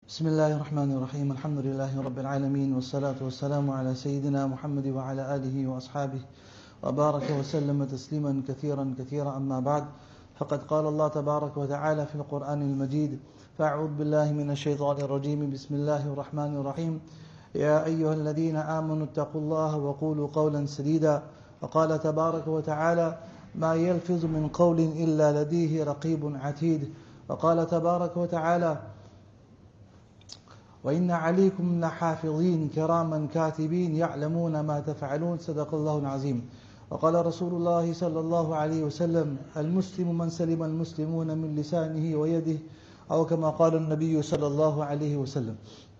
بسم الله الرحمن الرحيم الحمد لله رب العالمين والصلاة والسلام على سيدنا محمد وعلى آله وأصحابه وبارك وسلم تسليما كثيرا كثيرا أما بعد فقد قال الله تبارك وتعالى في القرآن المجيد فأعوذ بالله من الشيطان الرجيم بسم الله الرحمن الرحيم يا أيها الذين آمنوا اتقوا الله وقولوا قولا سديدا وقال تبارك وتعالى ما يلفظ من قول إلا لديه رقيب عتيد وقال تبارك وتعالى وإن عليكم لحافظين كراما كاتبين يعلمون ما تفعلون صدق الله العظيم وقال رسول الله صلى الله عليه وسلم المسلم من سلم المسلمون من لسانه ويده أو كما قال النبي صلى الله عليه وسلم.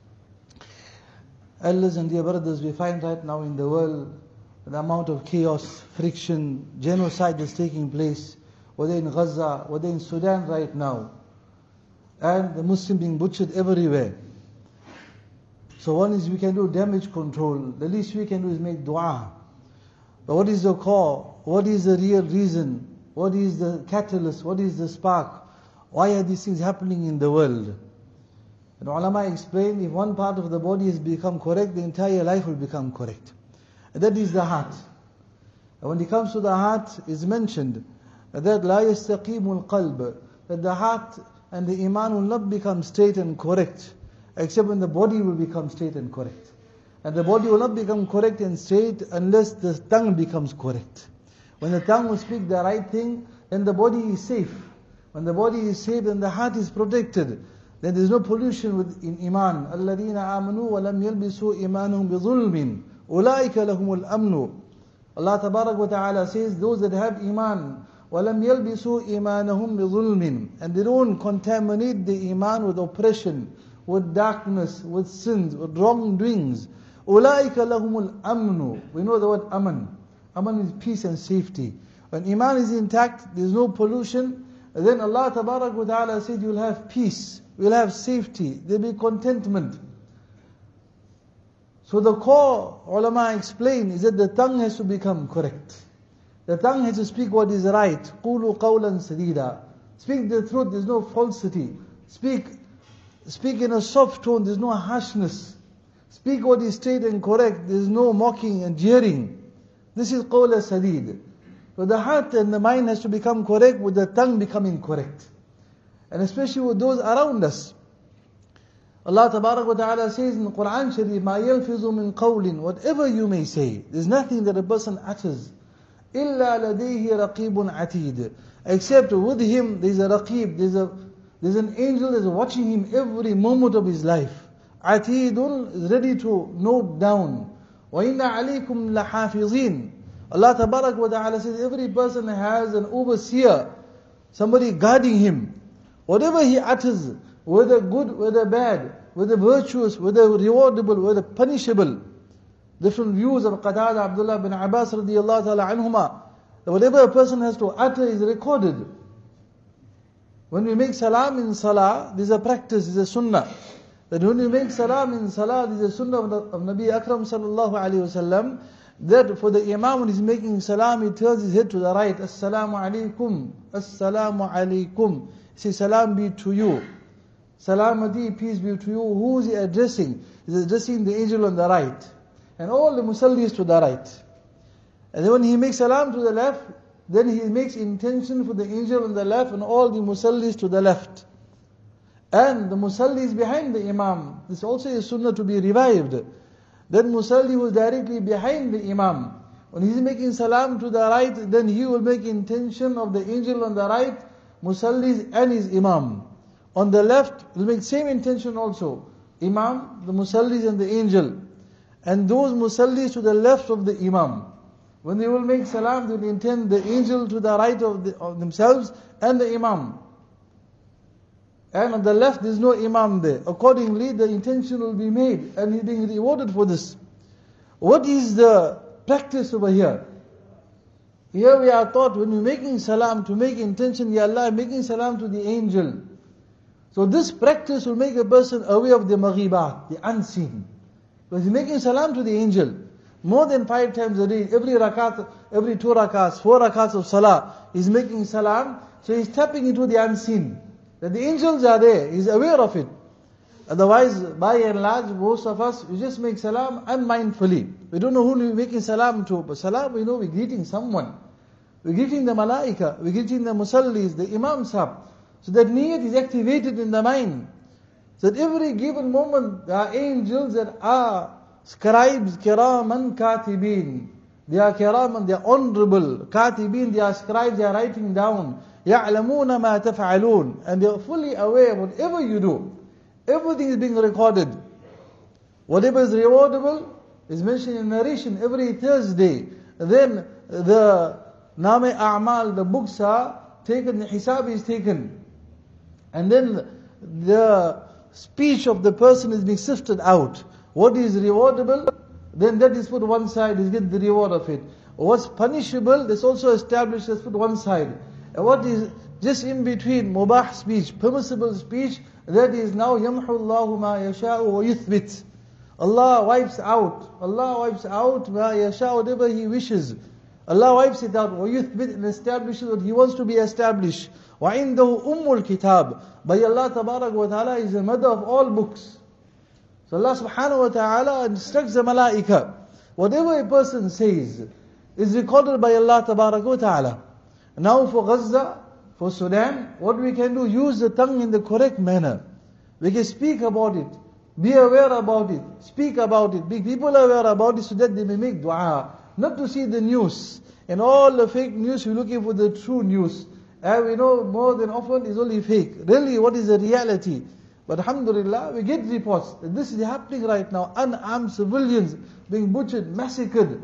Elders and dear brothers, we find right now in the world the amount of chaos, friction, genocide is taking place, whether in Gaza, whether in Sudan right now, and the Muslim being butchered everywhere. So one is we can do damage control. The least we can do is make dua. But what is the core? What is the real reason? What is the catalyst? What is the spark? Why are these things happening in the world? And ulama explain, if one part of the body has become correct, the entire life will become correct. And that is the heart. And when it comes to the heart, it's mentioned that لا يستقيم القلب, that the heart and the iman will not become straight and correct, except when the body will become straight and correct. And the body will not become correct and straight unless the tongue becomes correct. When the tongue will speak the right thing, then the body is safe. When the body is safe, then the heart is protected. Then there is no pollution in iman. الَّذِينَ آمَنُوا وَلَمْ يَلْبِسُوا إِيمَانُهُمْ بِظُلْمٍ أُولَٰئِكَ لَهُمُ الْأَمْنُ. Allah Tabarak wa Ta'ala says, those that have iman, وَلَمْ يَلْبِسُوا إِيمَانَهُمْ بِظُلْمٍ, and they don't contaminate the iman with oppression, with darkness, with sins, with wrongdoings. أُولَٰئِكَ لَهُمُ الْأَمْنُ. We know the word aman. Aman is peace and safety. When iman is intact, there is no pollution, then Allah Tabarak wa Ta'ala said, you will have peace, you will have safety, there will be contentment. So the core, ulama explain, is that the tongue has to become correct. The tongue has to speak what is right. قُولُوا قَوْلًا سَدِيدًا. Speak the truth, there is no falsity. Speak in a soft tone, there is no harshness. Speak what is straight and correct, there is no mocking and jeering. This is قَوْلَ سَدِيد. So the heart and the mind has to become correct with the tongue becoming correct. And especially with those around us. Allah Tabarak wa Ta'ala says in the Quran Sharif, مَا يَلْفِظُ مِنْ قَوْلٍ, whatever you may say, there's nothing that a person utters, إِلَّا لَدَيْهِ رَقِيبٌ عَتِيدٌ, except with him there's a raqib, there's an angel that's watching him every moment of his life. عَتِيدٌ is ready to note down. وَإِنَّ عَلَيْكُمْ لَحَافِظِينَ. Allah Tabarak wa Ta'ala says every person has an overseer, somebody guarding him. Whatever he utters, whether good, whether bad, whether virtuous, whether rewardable, whether punishable. Different views of Qatada, Abdullah bin Abbas radiyallahu ta'ala anhuma. Whatever a person has to utter is recorded. When we make salam in salah, this is a practice, this is a sunnah. That when we make salam in salah, this is a sunnah of Nabi Akram sallallahu alayhi wasallam, that for the imam when he's making salam, he turns his head to the right. Assalamu alaikum, assalamu alaikum. He says, salam be to you. Salamati, peace be to you. Who is he addressing? He's addressing the angel on the right. And all the musallis to the right. And then when he makes salam to the left, then he makes intention for the angel on the left and all the musallis to the left. And the musallis behind the imam. This also is sunnah to be revived. Then musalli who is directly behind the imam. When he is making salam to the right, then he will make intention of the angel on the right, musallis and his imam. On the left, he will make same intention also. Imam, the musallis and the angel. And those musallis to the left of the imam. When they will make salam, they will intend the angel to the right of themselves and the imam. And on the left there is no imam there. Accordingly, the intention will be made and he being rewarded for this. What is the practice over here? Here we are taught when we're making salam to make intention, Ya Allah, making salam to the angel. So this practice will make a person aware of the maghibat, the unseen. Because he's making salam to the angel more than 5 times a day, every rakat, every 2 rakats, 4 rakats of salah, he's making salam. So he's tapping into the unseen. That the angels are there, he's aware of it. Otherwise, by and large, most of us, we just make salam unmindfully. We don't know who we're making salam to, but salam, we know we're greeting someone. We're greeting the malaika, we're greeting the musallis, the imam sahab. So that niyat is activated in the mind. So at every given moment, there are angels that are scribes, kiraman, katibin. They are kiraman, they are honorable. Katibin, they are scribes, they are writing down. يَعْلَمُونَ مَا تَفْعَلُونَ. And they are fully aware of whatever you do. Everything is being recorded. Whatever is rewardable is mentioned in narration every Thursday. Then the Name A'mal, the books are taken, the hisab is taken. And then the speech of the person is being sifted out. What is rewardable, then that is put one side, is get the reward of it. What's punishable, that's also established, that's put one side. And what is just in between, mubah speech, permissible speech, that is now يَمْحُ اللَّهُ مَا يَشَاءُ وَيُثْبِتُ. Allah wipes out مَا يَشَاءُ, whatever He wishes. Allah wipes it out, وَيُثْبِتُ, and establishes what He wants to be established. وَعِنْدَهُ أُمُّ الْكِتَابِ. By Allah Tabarak wa Ta'ala is the mother of all books. So Allah Subhanahu wa Ta'ala instructs the malaika. Whatever a person says is recorded by Allah Tabarak wa Ta'ala. Now for Gaza, for Sudan, what we can do, use the tongue in the correct manner. We can speak about it, be aware about it, speak about it, be people aware about it so that they may make dua. Not to see the news. And all the fake news, we're looking for the true news. And we know more than often is only fake. Really, what is the reality? But alhamdulillah, we get reports that this is happening right now. Unarmed civilians being butchered, massacred.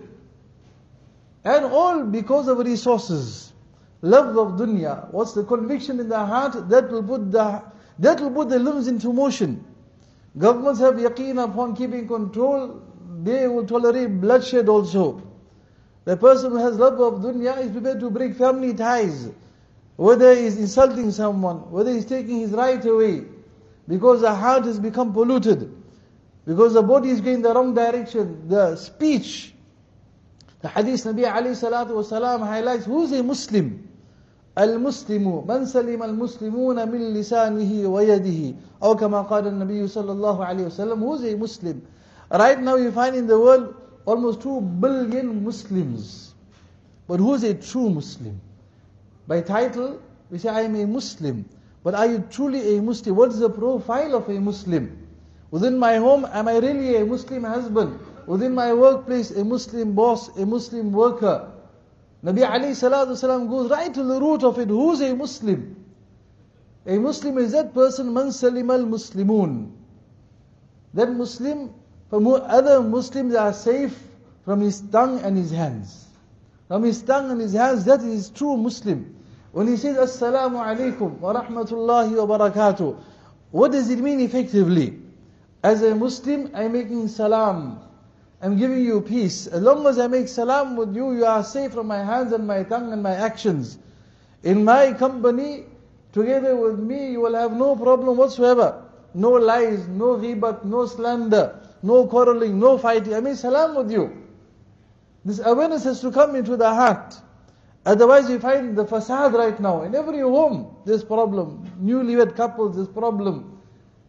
And all because of resources. Love of dunya. What's the conviction in the heart? That will put the limbs into motion. Governments have yaqeen upon keeping control. They will tolerate bloodshed also. The person who has love of dunya is prepared to break family ties. Whether he is insulting someone, whether he is taking his right away. Because the heart has become polluted. Because the body is going the wrong direction. The speech. The hadith Nabi alayhi salatu wasalam highlights, who is a Muslim? Al-Muslimu, man salim al-Muslimuna min lisanihi wa yadihi. Aw kama qala al-Nabi sallallahu alayhi wasallam, who is a Muslim? Right now you find in the world almost 2 billion Muslims. But who is a true Muslim? By title, we say I am a Muslim. But are you truly a Muslim? What is the profile of a Muslim? Within my home, am I really a Muslim husband? Within my workplace, a Muslim boss, a Muslim worker? Nabi alayhi salatu wasalam goes right to the root of it. Who is a Muslim? A Muslim is that person, man salim al-Muslimun. That Muslim, from whom other Muslims are safe from his tongue and his hands. From his tongue and his hands, that is true Muslim. When he says, Assalamu alaikum wa rahmatullahi wa barakatuh, what does it mean effectively? As a Muslim, I'm making salam. I'm giving you peace. As long as I make salam with you, you are safe from my hands and my tongue and my actions. In my company, together with me, you will have no problem whatsoever. No lies, no ghibat, no slander, no quarreling, no fighting. I make salam with you. This awareness has to come into the heart. Otherwise you find the fasad right now. In every home, there's problem. Newlywed couples, there's problem.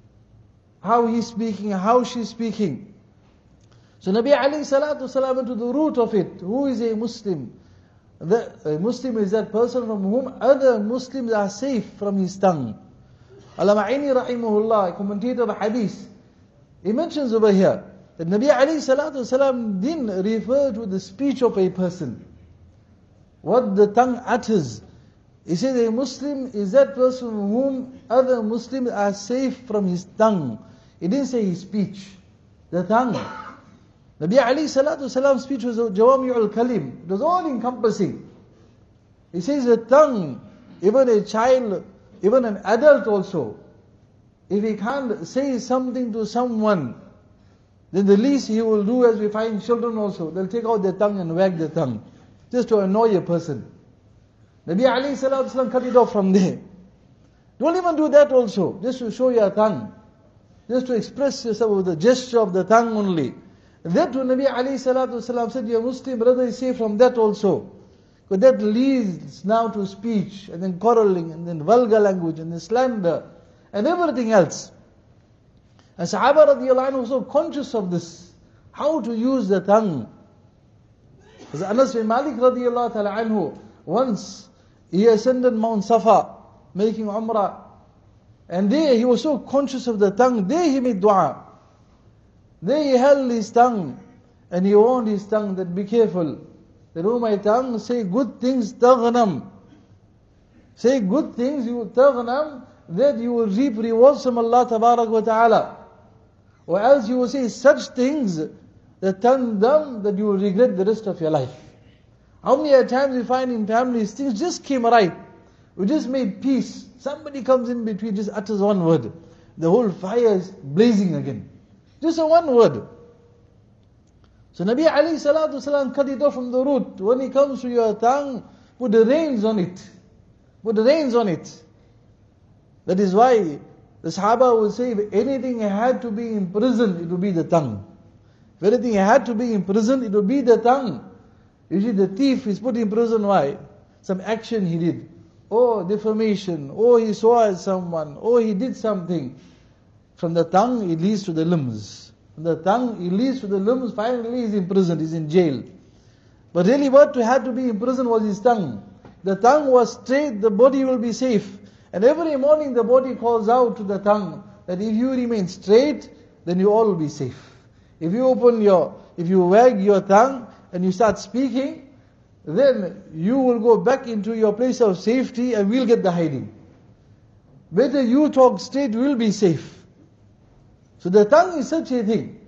How he's speaking, how she's speaking. So Nabi alayhi salatu wasalam went to the root of it. Who is a Muslim? A Muslim is that person from whom other Muslims are safe from his tongue. Al-Ma'ini rahimahullah, a commentator of hadith, he mentions over here that Nabi alayhi salatu wasalam didn't refer to the speech of a person. What the tongue utters. He says a Muslim is that person from whom other Muslims are safe from his tongue. He didn't say his speech, the tongue. Nabi alayhi salatu wasalam's speech was Jawami'ul Kalim. It was all encompassing. He says the tongue, even a child, even an adult also, if he can't say something to someone, then the least he will do, as we find children also, they'll take out their tongue and wag their tongue, just to annoy a person. Nabi alayhi salatu wasalam cut it off from there. Don't even do that also, just to show your tongue, just to express yourself with the gesture of the tongue only. That to Nabi alayhi salatu wasalam said, your Muslim brother is safe from that also. Because that leads now to speech, and then quarreling, and then vulgar language, and then slander, and everything else. And Sahaba radiallahu anhu were so conscious of this, how to use the tongue. As Anas bin Malik radiallahu ta'ala anhu, once he ascended Mount Safa, making Umrah, and there he was so conscious of the tongue, there he made dua. There he held his tongue, and he warned his tongue that be careful. That, oh my tongue, say good things, taghnam. Say good things, you taghnam, that you will reap rewards from Allah tabarak wa ta'ala. Or else you will say such things that turn them that you will regret the rest of your life. How many times we find in families, things just came right. We just made peace. Somebody comes in between, just utters one word. The whole fire is blazing again. Just a one word. So Nabi alayhi salatu wasalam cut it off from the root. When it comes to your tongue, put the reins on it. Put the reins on it. That is why the Sahaba would say, if anything had to be in prison, it would be the tongue. If anything had to be in prison, it would be the tongue. Usually the thief is put in prison, why? Some action he did. Or defamation, or he swore at someone, or he did something. From the tongue, it leads to the limbs. From the tongue, it leads to the limbs, finally he's in prison, he's in jail. But really what had to be in prison was his tongue. The tongue was straight, the body will be safe. And every morning the body calls out to the tongue, that if you remain straight, then you all will be safe. If you wag your tongue, and you start speaking, then you will go back into your place of safety and we'll get the hiding. Better you talk straight, we'll be safe. So the tongue is such a thing.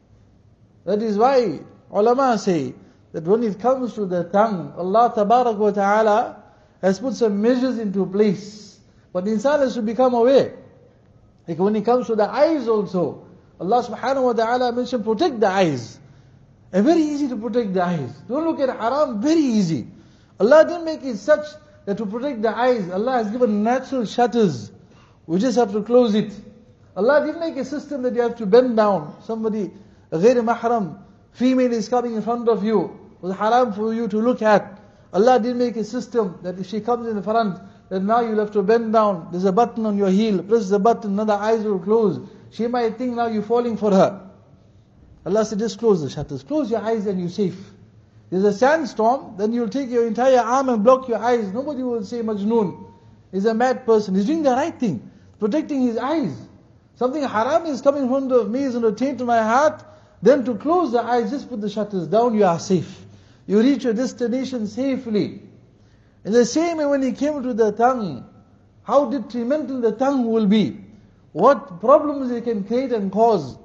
That is why ulama say that when it comes to the tongue, Allah tabarak wa ta'ala has put some measures into place. But insan has to become aware. Like when it comes to the eyes also, Allah subhanahu wa ta'ala mentioned protect the eyes. And very easy to protect the eyes. Don't look at haram, very easy. Allah didn't make it such that to protect the eyes, Allah has given natural shutters. We just have to close it. Allah didn't make a system that you have to bend down. Somebody, a ghair mahram, female is coming in front of you. It was haram for you to look at. Allah didn't make a system that if she comes in front, then now you'll have to bend down. There's a button on your heel. Press the button, now the eyes will close. She might think now you're falling for her. Allah said, just close the shutters. Close your eyes and you're safe. There's a sandstorm, then you'll take your entire arm and block your eyes. Nobody will say Majnoon. He's a mad person. He's doing the right thing. Protecting his eyes. Something haram is coming in front of me, is going to taint my heart. Then to close the eyes, just put the shutters down, you are safe. You reach your destination safely. In the same way when he came to the tongue, how detrimental the tongue will be. What problems it can create and cause.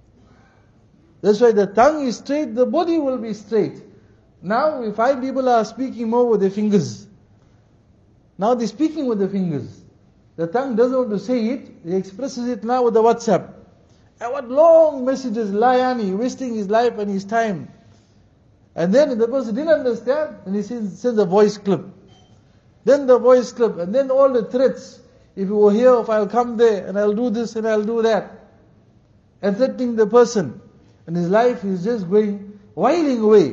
That's why the tongue is straight, the body will be straight. Now we find people are speaking more with their fingers. Now they're speaking with their fingers. The tongue doesn't want to say it, he expresses it now with the WhatsApp. And what long messages, layani, wasting his life and his time. And then if the person didn't understand, then he sends a voice clip. Then the voice clip, and then all the threats. If you were here, if I'll come there, and I'll do this and I'll do that. And threatening the person. And his life is just going, whiling away.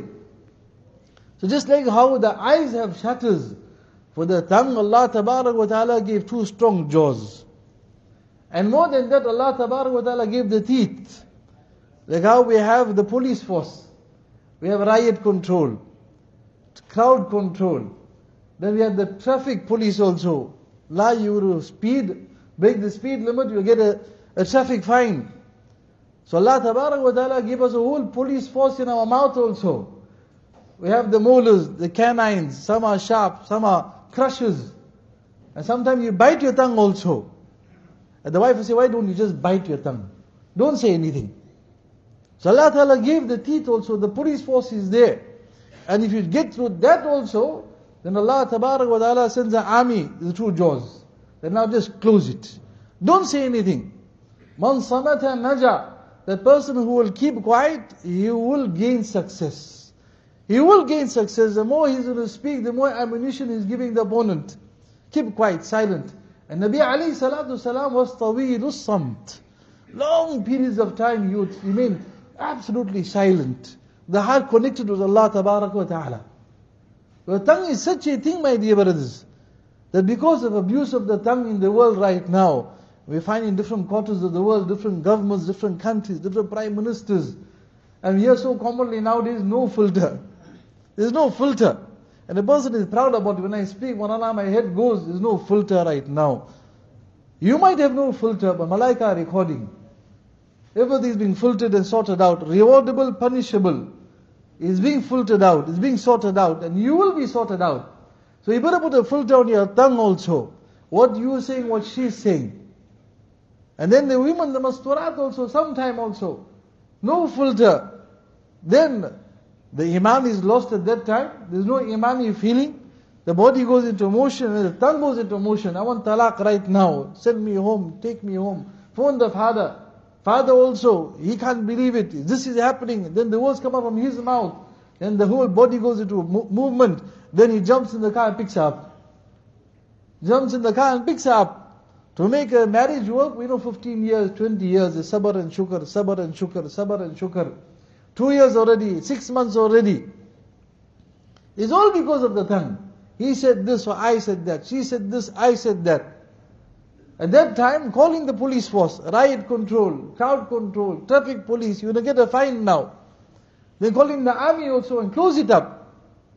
So just like how the eyes have shutters, for the tongue, Allah tabarak wa ta'ala gave two strong jaws. And more than that, Allah tabarak wa ta'ala gave the teeth. Like how we have the police force. We have riot control, crowd control. Then we have the traffic police also. La, you speed, break the speed limit, you get a traffic fine. So Allah tabarak wa ta'ala gave us a whole police force in our mouth also. We have the molars, the canines, some are sharp, some are crushers. And sometimes you bite your tongue also. And the wife will say, why don't you just bite your tongue? Don't say anything. So Allah Ta'ala gave the teeth also, the police force is there. And if you get through that also, then Allah Tabarak wa Ta'ala sends an army, the two jaws. Then now just close it. Don't say anything. Man samata naja. That person who will keep quiet, he will gain success. He will gain success. The more he's going to speak, the more ammunition he's giving the opponent. Keep quiet, silent. And Nabi alayhi salatu salam was tawilus samt. Long periods of time he would remain absolutely silent. The heart connected with Allah Tabarak wa Ta'ala. The tongue is such a thing, my dear brothers, that because of abuse of the tongue in the world right now, We find in different quarters of the world, different governments, different countries, different prime ministers. And we hear so commonly nowadays, no filter. There's no filter. And the person is proud about it. When I speak, Wallah, my head goes, there's no filter right now. You might have no filter, but Malaika are recording. Everything is being filtered and sorted out. Rewardable, punishable. It's being filtered out. It's being sorted out. And you will be sorted out. So you better put a filter on your tongue also. What you are saying, what she is saying. And then the women, the masturat also, sometime also. No filter. Then the iman is lost at that time. There's no imani feeling. The body goes into motion and the tongue goes into motion. I want talaq right now. Send me home. Take me home. Phone the father. Father also, he can't believe it. This is happening. Then the words come out from his mouth. Then the whole body goes into movement. Then he jumps in the car and picks her up. Jumps in the car and picks her up. To make a marriage work, 15 years, 20 years, is sabr and shukr, sabr and shukr, sabr and shukr. 2 years already, 6 months already. It's all because of the tongue. He said this or I said that. She said this, I said that. At that time, calling the police force, riot control, crowd control, traffic police, you're going to get a fine now. They're calling the army also and close it up.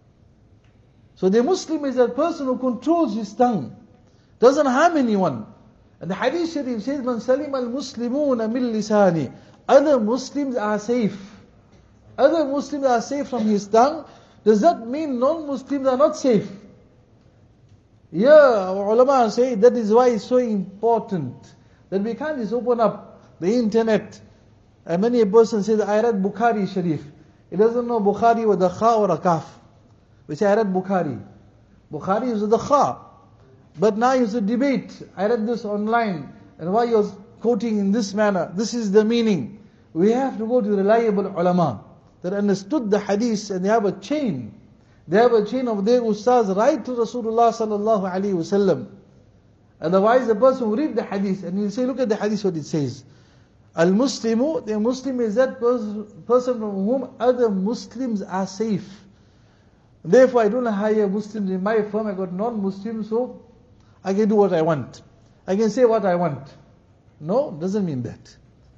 So the Muslim is that person who controls his tongue. Doesn't harm anyone. And the Hadith Sharif says, Man salim al-Muslimuna min lisani. Other Muslims are safe. Other Muslims are safe from his tongue. Does that mean non-Muslims are not safe? Yeah, our ulama say that is why it's so important that we can't just open up the internet. And many a person says, I read Bukhari Sharif. He doesn't know Bukhari with a kha or a kaf. We say, I read Bukhari. Bukhari is with the kha. But now it's a debate. I read this online. And why you're quoting in this manner? This is the meaning. We have to go to reliable ulama that understood the hadith and they have a chain. They have a chain of their ustaz right to Rasulullah sallallahu alaihi wasallam. Otherwise the person will read the hadith and he'll say, look at the hadith what it says. Al-Muslimu, the Muslim is that person from whom other Muslims are safe. Therefore I don't hire Muslims in my firm, I got non-Muslims, so I can do what I want. I can say what I want. No, doesn't mean that.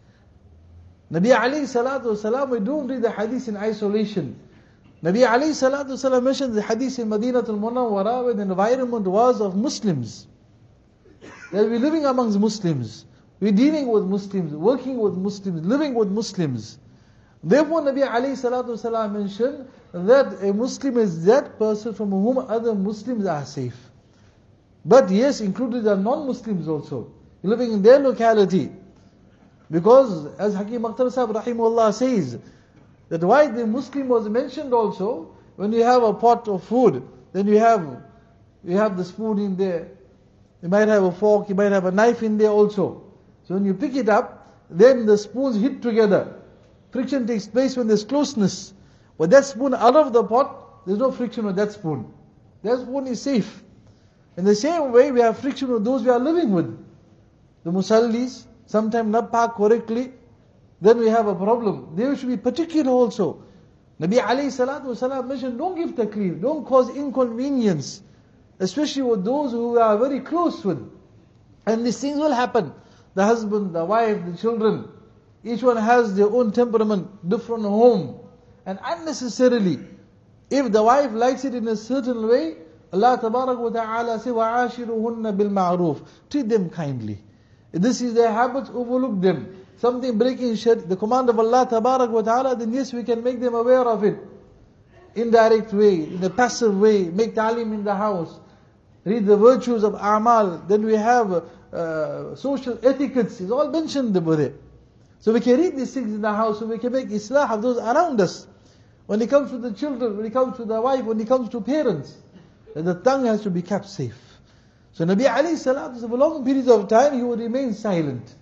Nabi alayhi salatu wasalam, we don't read the hadith in isolation. Nabi alayhi salatu wasalam mentioned the hadith in Madinatul Munawwara where the environment was of Muslims. That we're living amongst Muslims. We're dealing with Muslims, working with Muslims, living with Muslims. Therefore Nabi alayhi salatu wasalam mentioned that a Muslim is that person from whom other Muslims are safe. But yes, included are non-Muslims also, living in their locality. Because as Hakim Akhtar Sahib rahimahullah says, that why the Muslim was mentioned also, when you have a pot of food, then you have the spoon in there, you might have a fork, you might have a knife in there also. So when you pick it up, then the spoons hit together. Friction takes place when there's closeness. With that spoon out of the pot, there's no friction with that spoon. That spoon is safe. In the same way, we have friction with those we are living with. The musallis, sometimes not park correctly, then we have a problem. They should be particular also. Nabi alayhi salatu wasalam mentioned, don't give taklif, don't cause inconvenience, especially with those who are very close with. And these things will happen. The husband, the wife, the children, each one has their own temperament, different home. And unnecessarily, if the wife likes it in a certain way, Allah tabarak wa ta'ala say, وَعَاشِرُهُنَّ بِالْمَعْرُوفِ. Treat them kindly. If this is their habits, overlook them. Something breaking the command of Allah tabarak wa ta'ala, then yes, we can make them aware of it. Indirect way, in a passive way, make ta'lim in the house. Read the virtues of a'mal. Then we have social etiquettes, it's all mentioned over there. So we can read these things in the house, so we can make islah of those around us. When it comes to the children, when it comes to the wife, when it comes to parents, the tongue has to be kept safe. So Nabi alayhi salatu, for long periods of time, he would remain silent.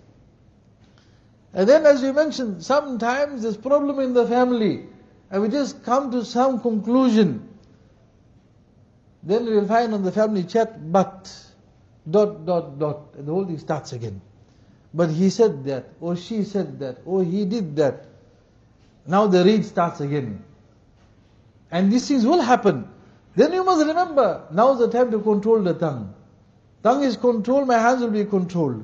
And then as we mentioned, sometimes there's problem in the family, and we just come to some conclusion. Then we will find on the family chat, but, ... and the whole thing starts again. But he said that, or she said that, or he did that. Now the read starts again. And these things will happen. Then you must remember, now is the time to control the tongue. Tongue is controlled, my hands will be controlled.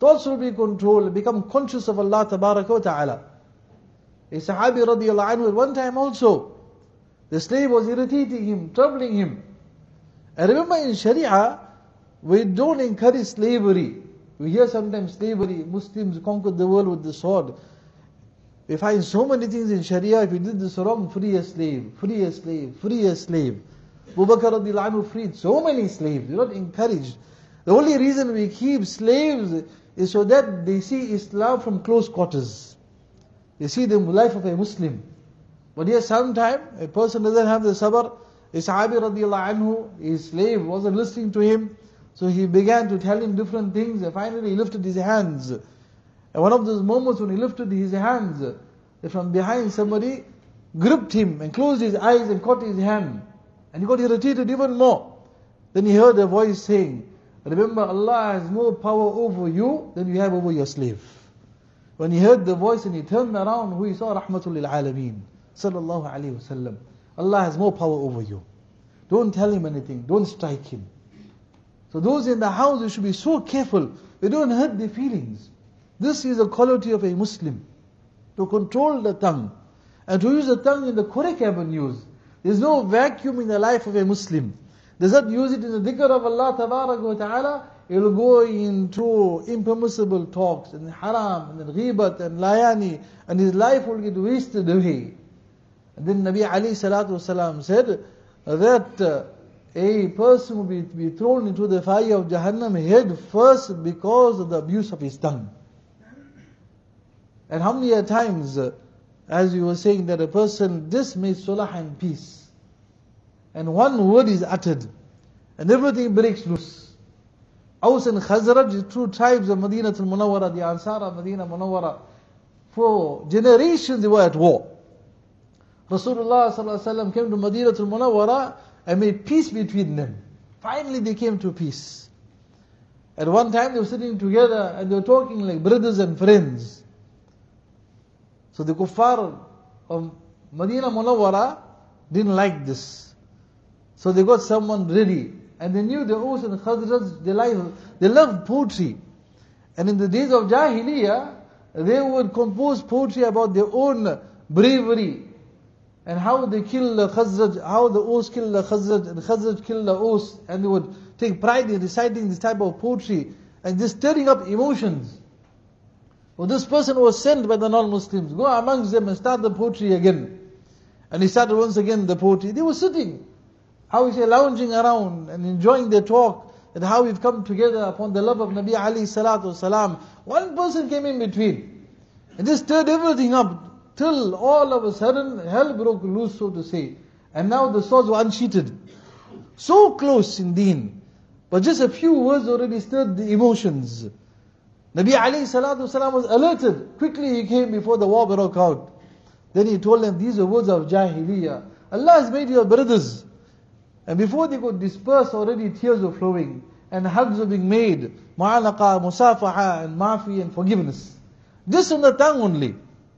thoughts will be controlled, become conscious of Allah Tabaraka wa Ta'ala. A Sahabi radiallahu anhu at one time also, the slave was irritating him, troubling him. And remember in Sharia, we don't encourage slavery. We hear sometimes slavery, Muslims conquered the world with the sword. We find so many things in Sharia, if you did this wrong, free a slave, free a slave, free a slave. Abu Bakr radiallahu anhu freed so many slaves, you're not encouraged. The only reason we keep slaves is so that they see Islam from close quarters. They see the life of a Muslim. But yes, sometimes a person doesn't have the sabr. A Sahabi radiallahu anhu, his slave wasn't listening to him, so he began to tell him different things, and finally he lifted his hands. And one of those moments when he lifted his hands, from behind somebody gripped him and closed his eyes and caught his hand. And he got irritated even more. Then he heard a voice saying, remember, Allah has more power over you than you have over your slave. When he heard the voice and he turned around, who he saw, Rahmatul lil Alameen, sallallahu alayhi wasallam. Allah has more power over you. Don't tell him anything, don't strike him. So those in the house, you should be so careful. We don't hurt their feelings. This is a quality of a Muslim. To control the tongue. And to use the tongue in the correct avenues. There's no vacuum in the life of a Muslim. Does not use it in the dhikr of Allah Tabaraka wa Ta'ala, it will go into impermissible talks, and haram, and ghibat, and layani, and his life will get wasted away. And then Nabi Ali Salatu Wasalam said that a person will be thrown into the fire of Jahannam head first because of the abuse of his tongue. And how many a times, as you were saying, that a person just made sulah and peace, and one word is uttered, and everything breaks loose. Aus and Khazraj, the two tribes of Madinatul Munawwara, the Ansar of Madinah Munawwara, for generations they were at war. Rasulullah sallallahu alaihi wasallam came to Madinatul Munawwara and made peace between them. Finally they came to peace. At one time they were sitting together and they were talking like brothers and friends. So the kuffar of Madinah Munawwara didn't like this. So they got someone ready. And they knew the Aus and Khazraj, they loved poetry. And in the days of Jahiliyyah, they would compose poetry about their own bravery. And how they killed the Khazraj, how the Aus killed the Khazraj, and Khazraj killed the Aus. And they would take pride in reciting this type of poetry, and just stirring up emotions. Well, this person was sent by the non-Muslims, go amongst them and start the poetry again. And he started once again the poetry. They were sitting, how we say, lounging around and enjoying their talk, and how we've come together upon the love of Nabi Ali Salatu Wasalam. One person came in between, and just stirred everything up, till all of a sudden, hell broke loose, so to say. And now the swords were unsheathed. So close in deen. But just a few words already stirred the emotions. Nabi Ali Salatu Wasalam was alerted. Quickly he came before the war broke out. Then he told them, these are words of Jahiliyyah. Allah has made you brothers. And before they could disperse, already tears were flowing. And hugs were being made. Mu'alaqa, musafaha, and maafi, and forgiveness. Just on the tongue only.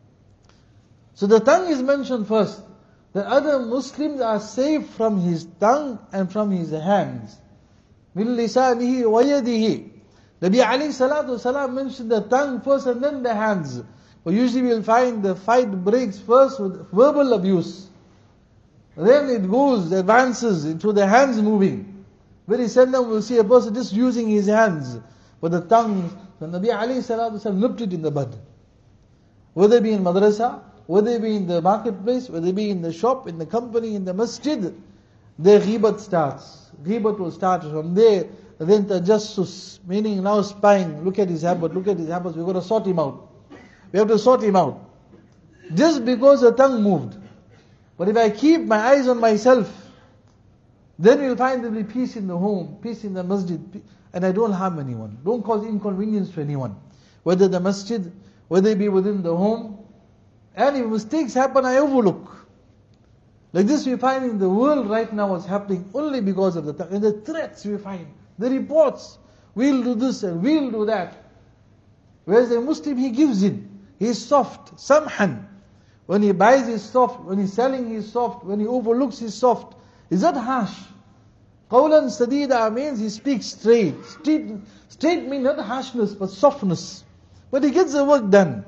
So the tongue is mentioned first. The other Muslims are safe from his tongue and from his hands. Min lisanihi wa yadihi. Nabi Ali Salatu Wasalam mentioned the tongue first and then the hands. But usually we'll find the fight breaks first with verbal abuse. Then it goes, advances into the hands moving. Very seldom we'll see a person just using his hands. But the tongue, the Nabi Ali Salatu Wasalam nipped it in the bud. Whether it be in madrasa, whether it be in the marketplace, whether it be in the shop, in the company, in the masjid, the ghibat starts. Ghibat will start from there. Then tajassus, meaning now spying. Look at his habit, look at his habits. We've got to sort him out. We have to sort him out. Just because the tongue moved. But if I keep my eyes on myself, then you'll find there will be peace in the home, peace in the masjid, and I don't harm anyone. Don't cause inconvenience to anyone. Whether the masjid, whether it be within the home. And if mistakes happen, I overlook. Like this we find in the world right now what's happening only because of the tongue. And the threats we find, the reports, we'll do this and we'll do that. Whereas a Muslim, he gives in. He's soft, samhan. When he buys, he's soft. When he's selling, he's soft. When he overlooks, he's soft. He's not harsh. Qawlan sadida means he speaks straight. Straight means not harshness, but softness. But he gets the work done.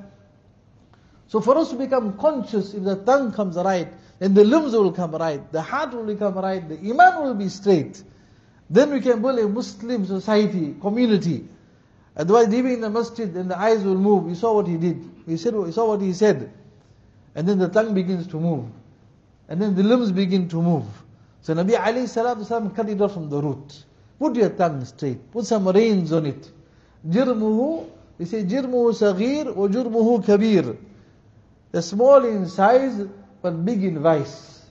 So for us to become conscious, if the tongue comes right, then the limbs will come right, the heart will become right, the iman will be straight. Then we can build a Muslim society, community. Otherwise, leaving in the masjid, then the eyes will move. We saw what he did. We saw what he said. And then the tongue begins to move. And then the limbs begin to move. So Nabi alayhi salatu wasalam cut it off from the root. Put your tongue straight. Put some reins on it. Jirmuhu, we say jirmuhu saghir or jurmuhu kabir. The small in size, but big in vice.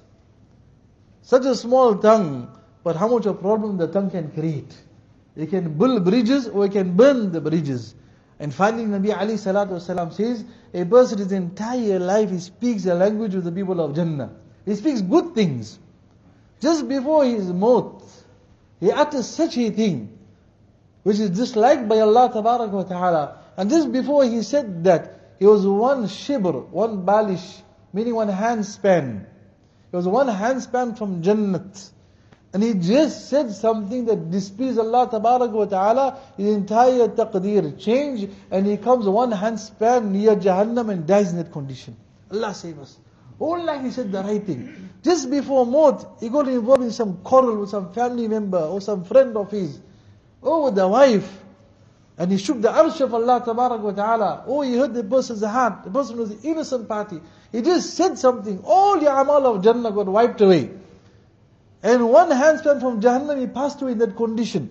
Such a small tongue, but how much a problem the tongue can create. It can build bridges or it can burn the bridges. And finally Nabi alayhi salatu wasalam says, a person his entire life he speaks the language of the people of Jannah. He speaks good things. Just before his maut, he utters such a thing, which is disliked by Allah tabarak wa ta'ala. And just before he said that, he was one shibr, one balish, meaning one handspan. He was one handspan from Jannat. And he just said something that displeased Allah tabarak wa ta'ala, his entire taqdeer changed, and he comes one handspan near Jahannam and dies in that condition. Allah save us. Only he said the right thing. Just before maut, he got involved in some quarrel with some family member or some friend of his. Oh, with the wife. And he shook the arsh of Allah tabarak wa ta'ala. Oh, he hurt the person's heart. The person was the innocent party. He just said something. All the amal of Jannah got wiped away. And one handspan from Jahannam, he passed away in that condition.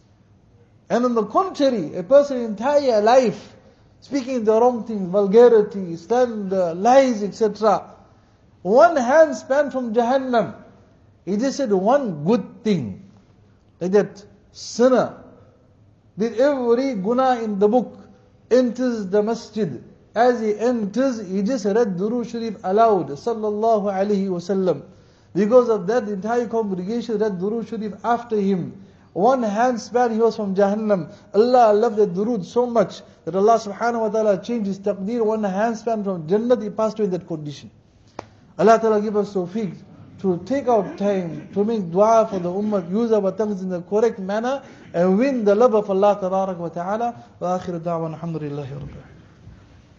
And on the contrary, a person's entire life, speaking the wrong things, vulgarity, slander, lies, etc. One handspan from Jahannam, he just said one good thing. Like that sinner did every guna in the book, enters the masjid. As he enters, he just read Durood Sharif aloud, sallallahu alayhi wasallam. Because of that, the entire congregation read Durood Sharif after him. One handspan he was from Jahannam. Allah loved the Durood so much that Allah subhanahu wa ta'ala changed his taqdeer. One handspan from Jannat, he passed away in that condition. Allah ta'ala give us tawfiq to take out time to make dua for the ummah, use our tongues in the correct manner, and win the love of Allah tabarak wa ta'ala. Wa akhiru da'wan alhamdulillahi rabbil alamin.